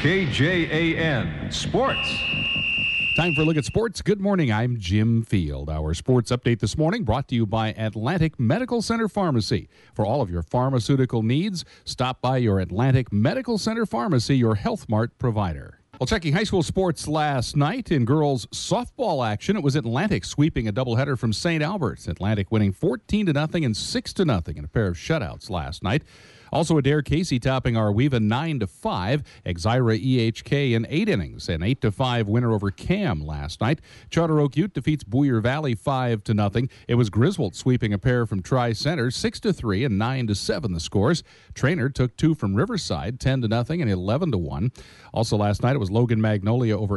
KJAN Sports. Time for a look at sports. Good morning. I'm Jim Field. Our sports update this morning brought to you by Atlantic Medical Center Pharmacy. For all of your pharmaceutical needs, stop by your Atlantic Medical Center Pharmacy, your Health Mart provider. Well, checking high school sports last night in girls softball action, it was Atlantic sweeping a doubleheader from St. Albert. Atlantic winning 14-0 and 6-0 in a pair of shutouts last night. Also, Adair Casey topping Arweva 9-5. Exira EHK in 8 innings. An 8-5 winner over Cam last night. Charter Oak Ute defeats Boyer Valley 5-0. It was Griswold sweeping a pair from Tri-Center 6-3 and 9-7 the scores. Trainer took 2 from Riverside 10-0 and 11-1. Also last night it was Logan Magnolia over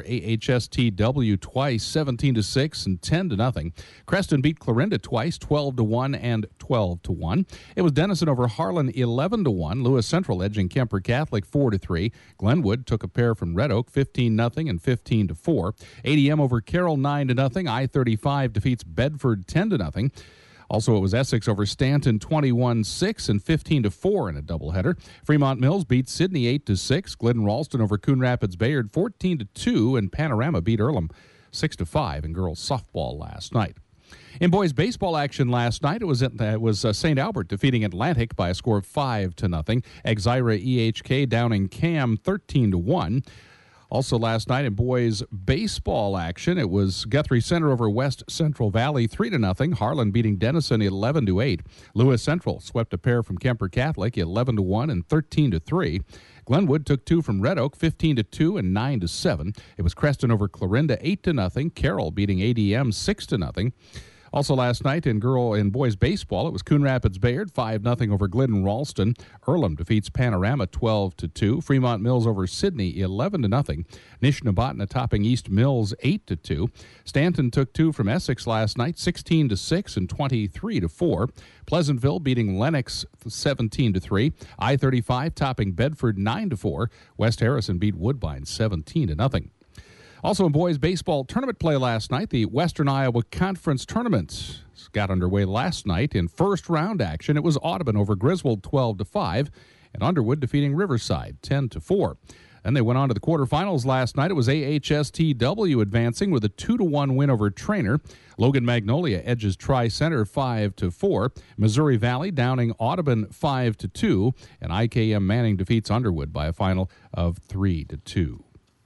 AHSTW twice 17-6 and 10-0. Creston beat Clarinda twice 12-1 and 12-1. It was Denison over Harlan 11-1. Lewis Central edging Kemper Catholic 4-3. Glenwood took a pair from Red Oak 15-0 and 15-4. ADM over Carroll 9-0. I-35 defeats Bedford 10-0. Also, it was Essex over Stanton 21-6 and 15-4 in a doubleheader. Fremont Mills beat Sydney 8-6. Glidden Ralston over Coon Rapids Bayard 14-2, and Panorama beat Earlham 6-5 in girls softball last night. In boys baseball action last night, it was St. Albert defeating Atlantic by a score of 5-0. Exira EHK downing Cam 13-1. Also last night in boys baseball action, it was Guthrie Center over West Central Valley 3-0. Harlan beating Denison 11-8. Lewis Central swept a pair from Kemper Catholic 11-1 and 13-3. Glenwood took 2 from Red Oak 15-2 and 9-7. It was Creston over Clarinda 8-0. Carroll beating ADM 6-0. Also last night in boys baseball, it was Coon Rapids Bayard 5-0 over Glidden Ralston. Earlham defeats Panorama 12-2. Fremont Mills over Sydney 11-0. Nishnabotna topping East Mills 8-2. Stanton took 2 from Essex last night 16-6 and 23-4. Pleasantville beating Lennox 17-3. I-35 topping Bedford 9-4. West Harrison beat Woodbine 17-0. Also in boys baseball tournament play last night, the Western Iowa Conference Tournament got underway last night. In first round action, it was Audubon over Griswold 12-5 and Underwood defeating Riverside 10-4. Then they went on to the quarterfinals last night. It was AHSTW advancing with a 2-1 win over Trainer. Logan Magnolia edges Tri-Center 5-4. Missouri Valley downing Audubon 5-2. And IKM Manning defeats Underwood by a final of 3-2.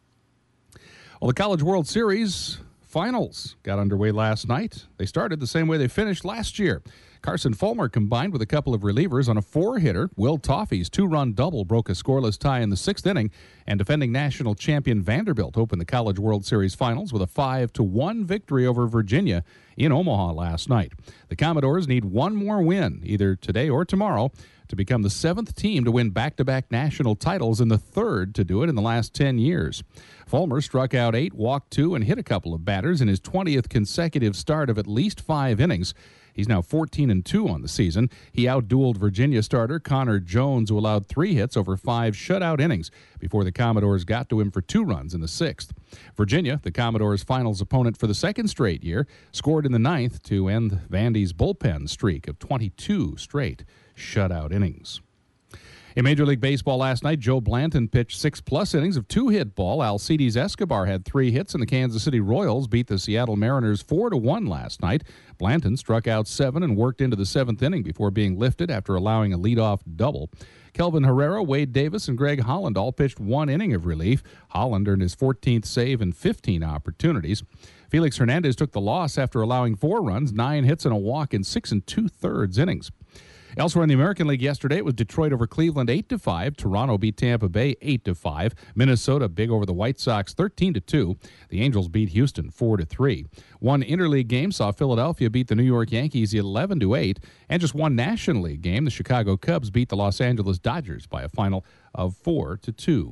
Well, the College World Series finals got underway last night. They started the same way they finished last year. Carson Fulmer combined with a couple of relievers on a 4-hitter. Will Toffee's 2-run double broke a scoreless tie in the 6th inning, and defending national champion Vanderbilt opened the College World Series finals with a 5-1 victory over Virginia in Omaha last night. The Commodores need one more win, either today or tomorrow, to become the 7th team to win back-to-back national titles and the 3rd to do it in the last 10 years. Fulmer struck out 8, walked 2, and hit a couple of batters in his 20th consecutive start of at least 5 innings. He's now 14-2 on the season. He outdueled Virginia starter Connor Jones, who allowed 3 hits over 5 shutout innings before the Commodores got to him for 2 runs in the 6th. Virginia, the Commodores' finals opponent for the 2nd straight year, scored in the 9th to end Vandy's bullpen streak of 22 straight shutout innings. In Major League Baseball last night, Joe Blanton pitched 6+ innings of 2-hit ball. Alcides Escobar had 3 hits, and the Kansas City Royals beat the Seattle Mariners 4-1 last night. Blanton struck out 7 and worked into the 7th inning before being lifted after allowing a leadoff double. Kelvin Herrera, Wade Davis, and Greg Holland all pitched 1 inning of relief. Holland earned his 14th save in 15 opportunities. Felix Hernandez took the loss after allowing 4 runs, 9 hits, and a walk in 6 2/3 innings. Elsewhere in the American League yesterday, it was Detroit over Cleveland 8-5. Toronto beat Tampa Bay 8-5. Minnesota big over the White Sox 13-2. The Angels beat Houston 4-3. One interleague game saw Philadelphia beat the New York Yankees 11-8. And just one National League game, the Chicago Cubs beat the Los Angeles Dodgers by a final of 4-2.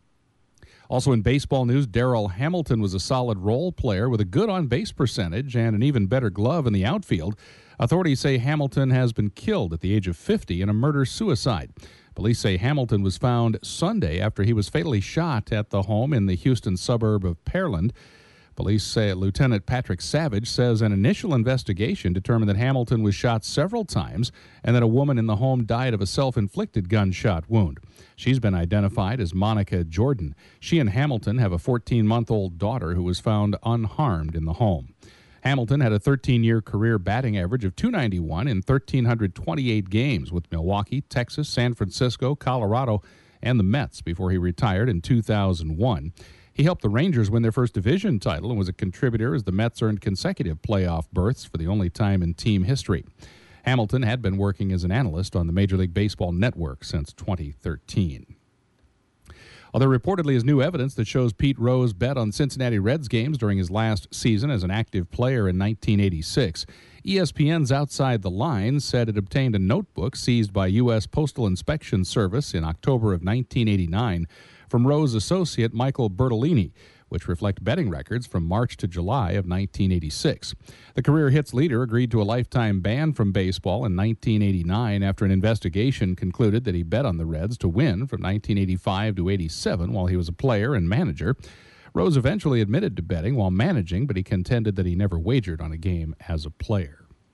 Also in baseball news, Darrell Hamilton was a solid role player with a good on-base percentage and an even better glove in the outfield. Authorities say Hamilton has been killed at the age of 50 in a murder-suicide. Police say Hamilton was found Sunday after he was fatally shot at the home in the Houston suburb of Pearland. Police say Lieutenant Patrick Savage says an initial investigation determined that Hamilton was shot several times and that a woman in the home died of a self-inflicted gunshot wound. She's been identified as Monica Jordan. She and Hamilton have a 14-month-old daughter who was found unharmed in the home. Hamilton had a 13-year career batting average of .291 in 1,328 games with Milwaukee, Texas, San Francisco, Colorado, and the Mets before he retired in 2001. He helped the Rangers win their first division title and was a contributor as the Mets earned consecutive playoff berths for the only time in team history. Hamilton had been working as an analyst on the Major League Baseball Network since 2013. There reportedly is new evidence that shows Pete Rose bet on Cincinnati Reds games during his last season as an active player in 1986. ESPN's Outside the Lines said it obtained a notebook seized by U.S. Postal Inspection Service in October of 1989 from Rose associate Michael Bertolini, which reflect betting records from March to July of 1986. The career hits leader agreed to a lifetime ban from baseball in 1989 after an investigation concluded that he bet on the Reds to win from 1985 to 87 while he was a player and manager. Rose eventually admitted to betting while managing, but he contended that he never wagered on a game as a player.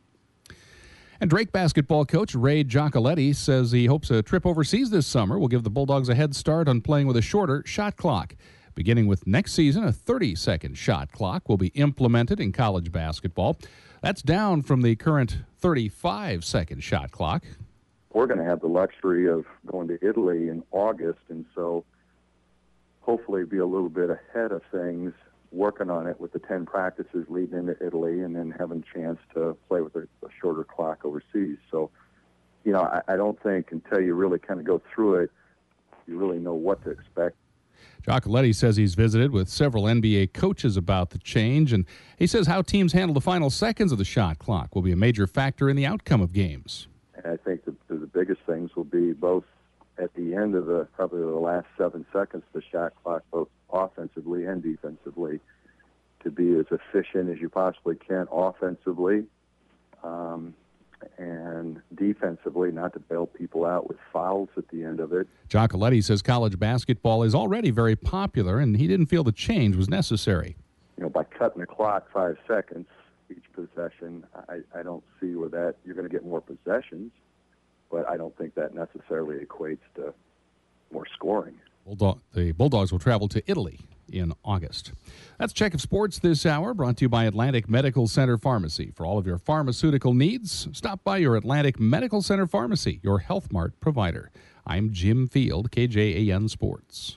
And Drake basketball coach Ray Giacoletti says he hopes a trip overseas this summer will give the Bulldogs a head start on playing with a shorter shot clock. Beginning with next season, a 30-second shot clock will be implemented in college basketball. That's down from the current 35-second shot clock. We're going to have the luxury of going to Italy in August, and so hopefully be a little bit ahead of things, working on it with the 10 practices leading into Italy and then having a chance to play with a shorter clock overseas. So, I don't think until you really kind of go through it, you really know what to expect. Giacoletti says he's visited with several NBA coaches about the change, and he says how teams handle the final seconds of the shot clock will be a major factor in the outcome of games. And I think the biggest things will be both at the end of probably the last 7 seconds of the shot clock, both offensively and defensively, to be as efficient as you possibly can offensively, and defensively, not to bail people out with fouls at the end of it. Giacoletti says college basketball is already very popular, and he didn't feel the change was necessary. By cutting the clock 5 seconds each possession, I don't see where that you're going to get more possessions, but I don't think that necessarily equates to more scoring. The Bulldogs will travel to Italy in August. That's Check of Sports this hour, brought to you by Atlantic Medical Center Pharmacy. For all of your pharmaceutical needs, stop by your Atlantic Medical Center Pharmacy, your Health Mart provider. I'm Jim Field, KJAN Sports.